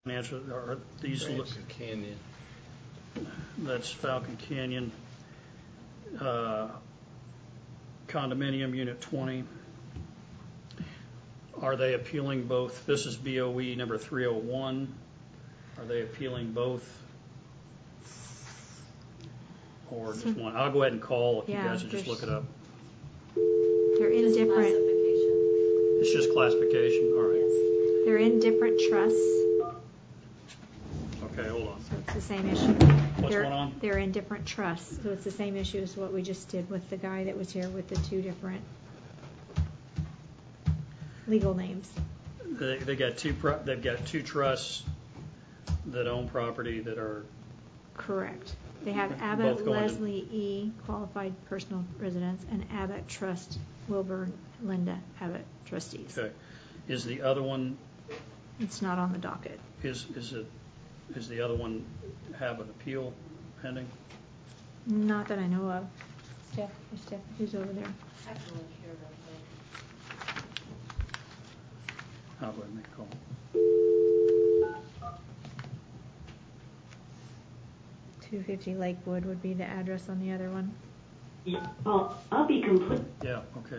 answer, are these look, Branson Canyon. that's Falcon Canyon, condominium unit 20. Are they appealing both? This is BOE number 301. Are they appealing both? Or just one? I'll go ahead and call if you guys will just look it up. They're in different. It's just classification. All right. Yes. They're in different trusts. Okay, hold on. So it's the same issue. What's going on? They're in different trusts, so it's the same issue as what we just did with the guy that was here with the two different legal names. They got they've got two trusts that own property that are correct. They have Abbott Leslie E. qualified personal residence and Abbott Trust Wilbur Linda Abbott trustees. Okay. Is the other one? It's not on the docket. Is the other one have an appeal pending? Not that I know of. Steph, who's over there? I can look here real quick. I'll go ahead and make a call. 250 Lakewood would be the address on the other one. Yeah, well, I'll be complete. Yeah, okay.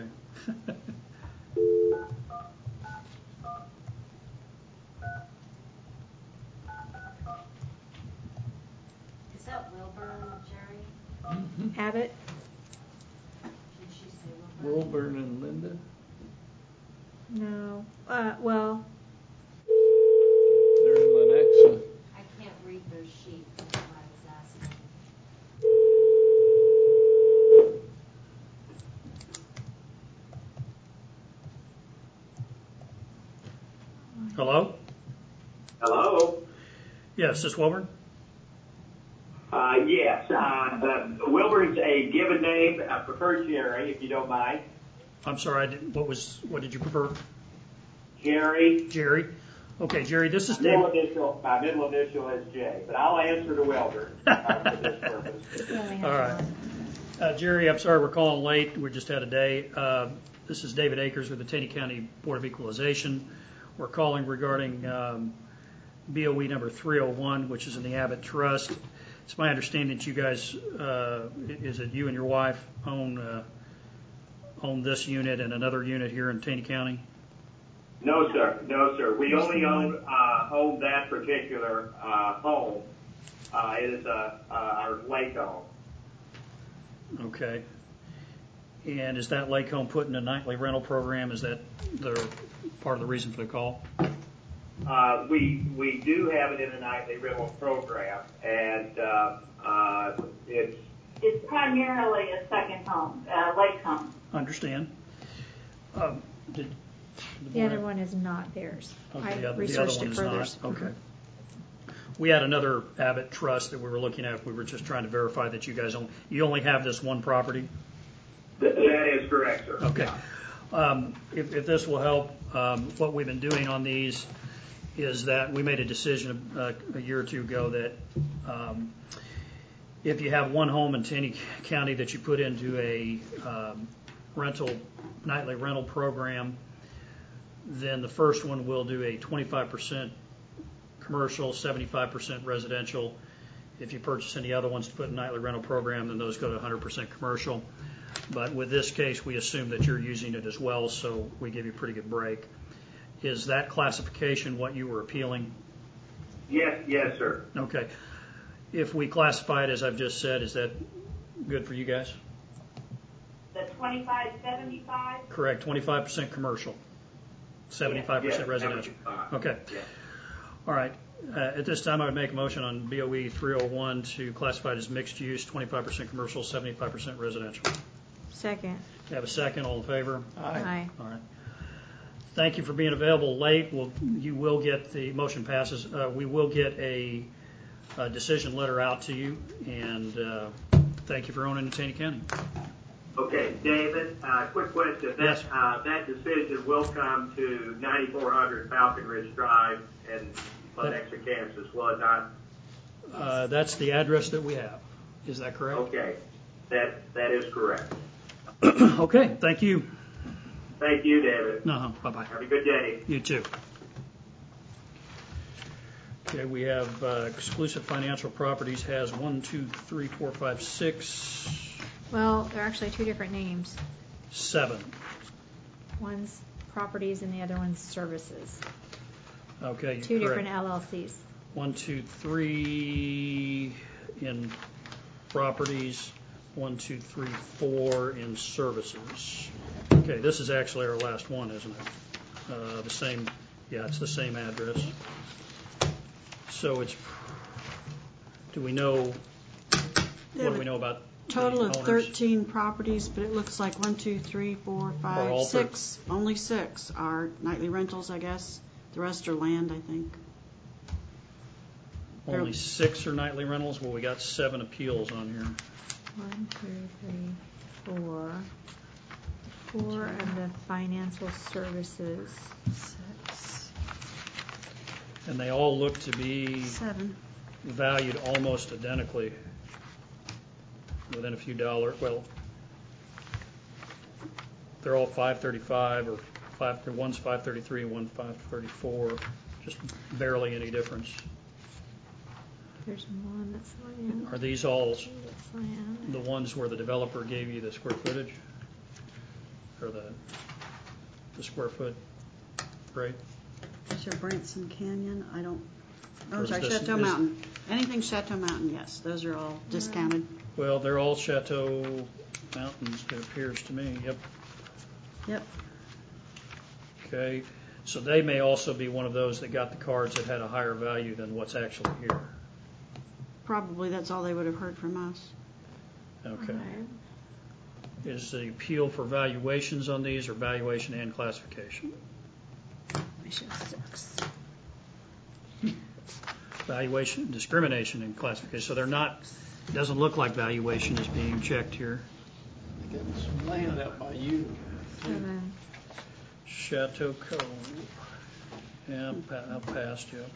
Is that Wilburn, Jerry? Mm-hmm. Abbott? Did she say Wilburn? Wilburn and Linda. No. Well. They're in Lenexa. I can't read their sheet. That's why I was asking. Hello? Hello? Yes, this is Wilburn? Yes. Wilburn's a given name. I prefer Jerry, if you don't mind. I'm sorry, what did you prefer? Jerry. Jerry? Okay, Jerry, this is My Dave. my middle initial is J, but I'll answer to Wilburn for this purpose. All right. Jerry, I'm sorry we're calling late. We just had a day. This is David Akers with the Taney County Board of Equalization. We're calling regarding BOE number 301, which is in the Abbott Trust. It's my understanding that you guys, is it you and your wife own this unit and another unit here in Taney County? No, sir. No, sir. We only own that particular home. It is our lake home. Okay. And is that lake home put in a nightly rental program? Is that part of the reason for the call? We do have it in a nightly rental program, and It's primarily a second home, lake home. Understand. The other one is not theirs. Okay, I researched it further. Okay. We had another Abbott Trust that we were looking at. We were just trying to verify that you only have this one property? That is correct, sir. Okay. If this will help, what we've been doing on these is that we made a decision a year or two ago that if you have one home in Taney County that you put into a nightly rental program, then the first one will do a 25% commercial, 75% residential. If you purchase any other ones to put in a nightly rental program, then those go to 100% commercial. But with this case, we assume that you're using it as well, so we give you a pretty good break. Is that classification what you were appealing? Yes, sir. Okay. If we classify it as I've just said, is that good for you guys? The 25/75? Correct. 25% commercial, 75% residential. Okay. Yes. All right. At this time, I would make a motion on BOE 301 to classify it as mixed use, 25% commercial, 75% residential. Second. You have a second. All in favor? Aye. All right. Thank you for being available late. You will get the motion passes. We will get a decision letter out to you, and thank you for owning Taney County. Okay, David, quick question. Yes. That decision will come to 9400 Falcon Ridge Drive in Lenexa, Kansas, will it not? That's the address that we have. Is that correct? Okay, that is correct. Okay, thank you. Thank you, David. Bye-bye. Have a good day. You too. Okay, we have exclusive financial properties has 1, 2, 3, 4, 5, 6, Well, they're actually two different names. 7. One's properties and the other one's services. Okay, Two correct. different LLCs. 1, 2, 3 in properties, 1, 2, 3, 4 in services. Okay, this is actually our last one, isn't it? The same, yeah, it's the same address. So it's, do we know, what do we know about Total the of owners? 13 properties, but it looks like 1, 2, 3, 4, Are 5, all 6. Only 6 are nightly rentals, I guess. The rest are land, I think. Only 6 are nightly rentals? Well, we got 7 appeals on here. 1, 2, 3, 4. 4 of the financial services. 6, And they all look to be 7. valued almost identically, within a few dollars. Well, they're all 535 or one's 533 and one's 534. Just barely any difference. There's one that's land. Are these all That's land. the ones where the developer gave you the square footage, or the square foot rate? Is there Branson Canyon? I don't. Oh, Or I'm is sorry, this- Chateau is- Mountain. Anything Chateau Mountain, yes. Those are all discounted. Well, they're all Chateau Mountains, it appears to me. Yep. Yep. Okay. So they may also be one of those that got the cards that had a higher value than what's actually here. Probably that's all they would have heard from us. Okay. Alright. Is the appeal for valuations on these, or valuation and classification? I should have 6. Valuation, discrimination, and classification. So they're not. It doesn't look like valuation is being checked here. They got some land out by you. 7. Chateau Cove. Yeah, out past you.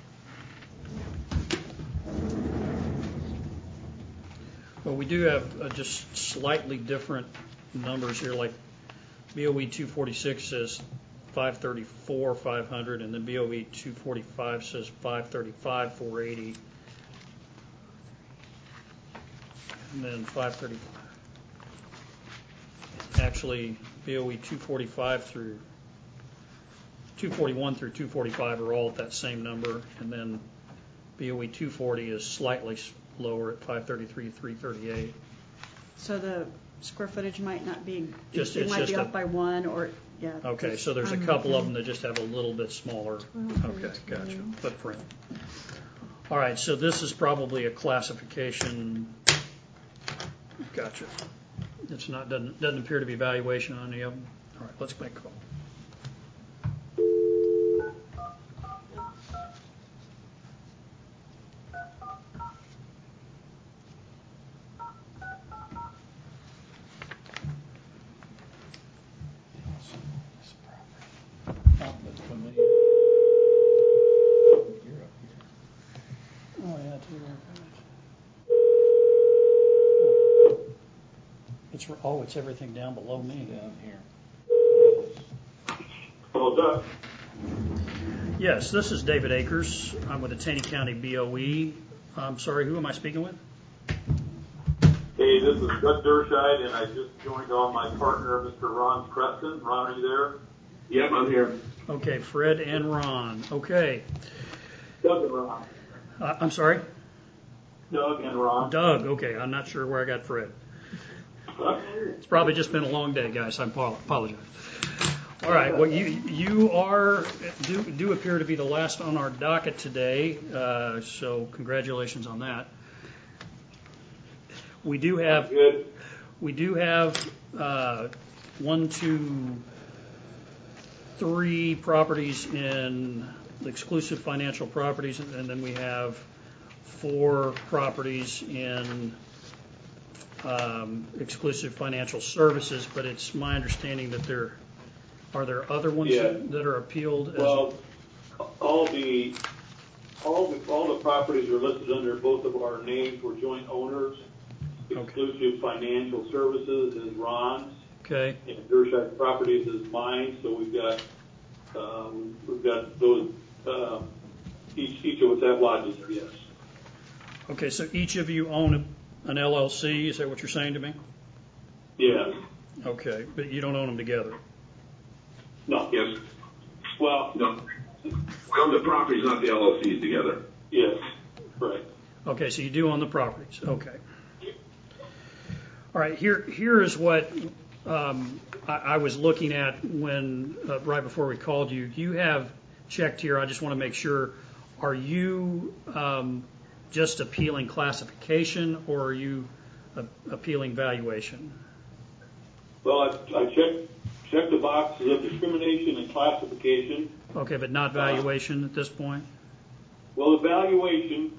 Well, we do have just slightly different numbers here. Like BOE 246 says 534, 500, and then BOE 245 says 535, 480, and then 535. Actually, BOE 245 through 241 through 245 are all at that same number, and then BOE 240 is slightly lower at 533, 338. So the square footage might not be. Just- it it's might just be a- off by 1 or yeah. Okay, just- so there's a couple of them that just have a little bit smaller. 12, Okay, 32. gotcha. Footprint. All right, so this is probably a classification. Gotcha. It's not doesn't appear to be valuation on any of them. All right, let's make a call. Not that familiar. You're up here. Oh yeah, it's everything down below me. Down here. Hello, Doug. Yes, this is David Akers. I'm with the Taney County BOE. I'm sorry, who am I speaking with? Hey, this is Doug Dershide, and I just joined on my partner, Mr. Ron Preston. Ron, are you there? Yep, I'm here. Okay, Fred and Ron. Okay. Doug and Ron. I'm sorry? Doug and Ron. Doug. Okay, I'm not sure where I got Fred. It's probably just been a long day, guys. I apologize. All right. Well, you do appear to be the last on our docket today, so congratulations on that. We do have Good. 1, 2, 3 properties in exclusive financial properties, and then we have 4 properties in exclusive financial services. But it's my understanding that there other ones Yeah. that are appealed. Well, all the properties are listed under both of our names. We're joint owners. Exclusive Financial Services is Ron's, Okay. and Dershide Properties is mine. So we've got those Each of us have lodges there, yes. Okay, so each of you own an LLC, is that what you're saying to me? Yes. Okay, but you don't own them together? No. Yes. Well, No. We own the properties, not the LLCs together. yes, right. Okay, so you do own the properties, okay. All right, here is what I was looking at when, right before we called you. You have checked here, I just want to make sure, are you just appealing classification or are you appealing valuation? Well, I checked the boxes of discrimination and classification. Okay, but not valuation at this point? Well, the valuation,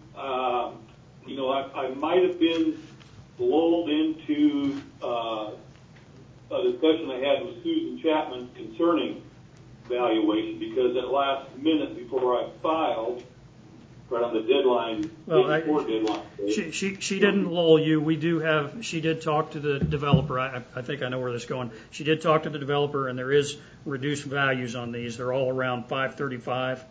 I might have been lulled into a discussion I had with Susan Chapman concerning valuation because at last minute before I filed, right on the deadline, before deadline. She didn't lull you. She did talk to the developer. I think I know where this is going. She did talk to the developer, and there is reduced values on these. They're all around 535.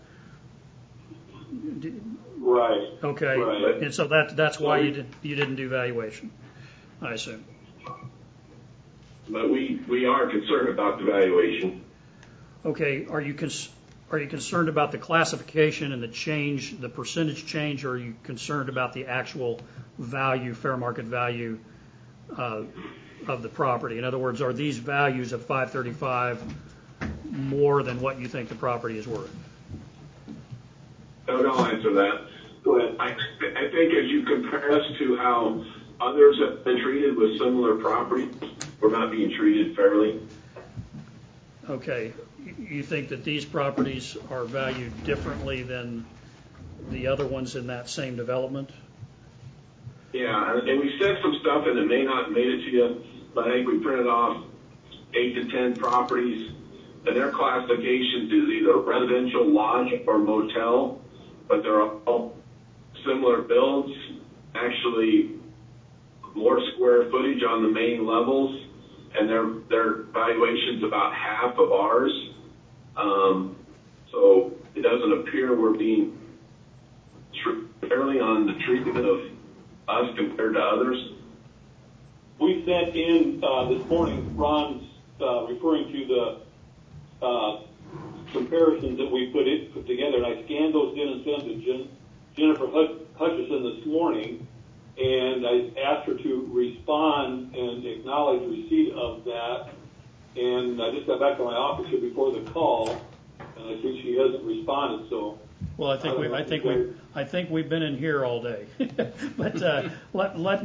Right. Okay. Right. And so that's why you didn't do valuation, I assume. But we are concerned about the valuation. Okay. Are you concerned about the classification and the percentage change, or are you concerned about the actual value, fair market value of the property? In other words, are these values of 535 more than what you think the property is worth? I'll answer that. Go ahead. I think as you compare us to how others have been treated with similar properties, we're not being treated fairly. Okay. You think that these properties are valued differently than the other ones in that same development? Yeah, and we sent some stuff and it may not have made it to you, but I think we printed off 8 to 10 properties, and their classifications is either residential, lodge, or motel, but they're all similar builds, actually more square footage on the main levels, and their valuation's about half of ours. So it doesn't appear we're being fairly on the treatment of us compared to others. We sent in this morning, Ron's referring to the comparisons that we put together, and I scanned those in and sent them to Jennifer Hutchison this morning, and I asked her to respond and acknowledge receipt of that. And I just got back to my office here before the call, and I think she hasn't responded. So, well, I think we've been in here all day. But let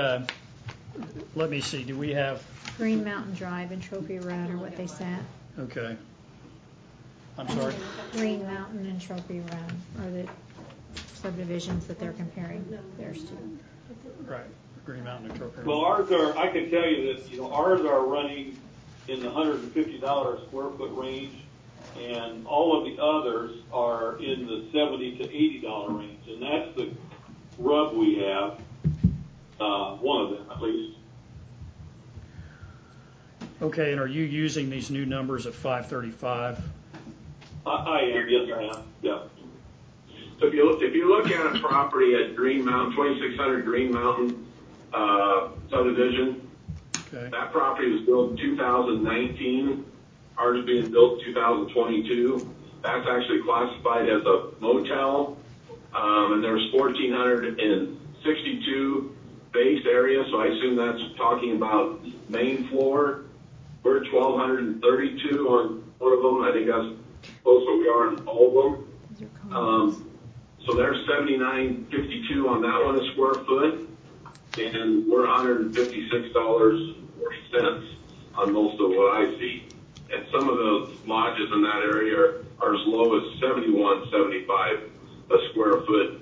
me see. Do we have Green Mountain Drive and Trophy Run are what they sent. Okay. I'm sorry. Green Mountain and Trophy Run are the subdivisions that they're comparing theirs to. Right. Green Mountain and Trophy Run. well, ours are. I can tell you that ours are running in the $150 square foot range, and all of the others are in the $70 to $80 range, and that's the rub we have. One of them, at least. Okay, and are you using these new numbers of 535? I am. Yes, I am. Yeah. So if you look at a property at Green Mountain, 2600 Green Mountain subdivision, okay. That property was built in 2019. Ours being built in 2022. That's actually classified as a motel, and there's 1,462 base area. So I assume that's talking about main floor. We're 1,232 on one of them. I think that's close where we are in all of them. So there's 79.52 on that one a square foot, and we're $156.40 on most of what I see. And some of those lodges in that area are as low as $71.75 a square foot.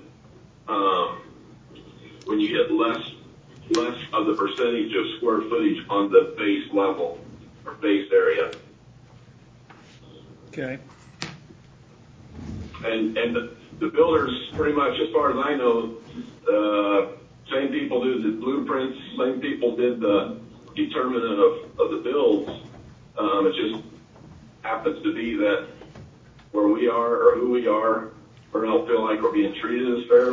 When you get less of the percentage of square footage on the base level or base area. Okay. And the builders, pretty much, as far as I know, same people do the blueprints, same people did the determinant of the builds. It just happens to be that where we are or who we are or don't feel like we're being treated as fair.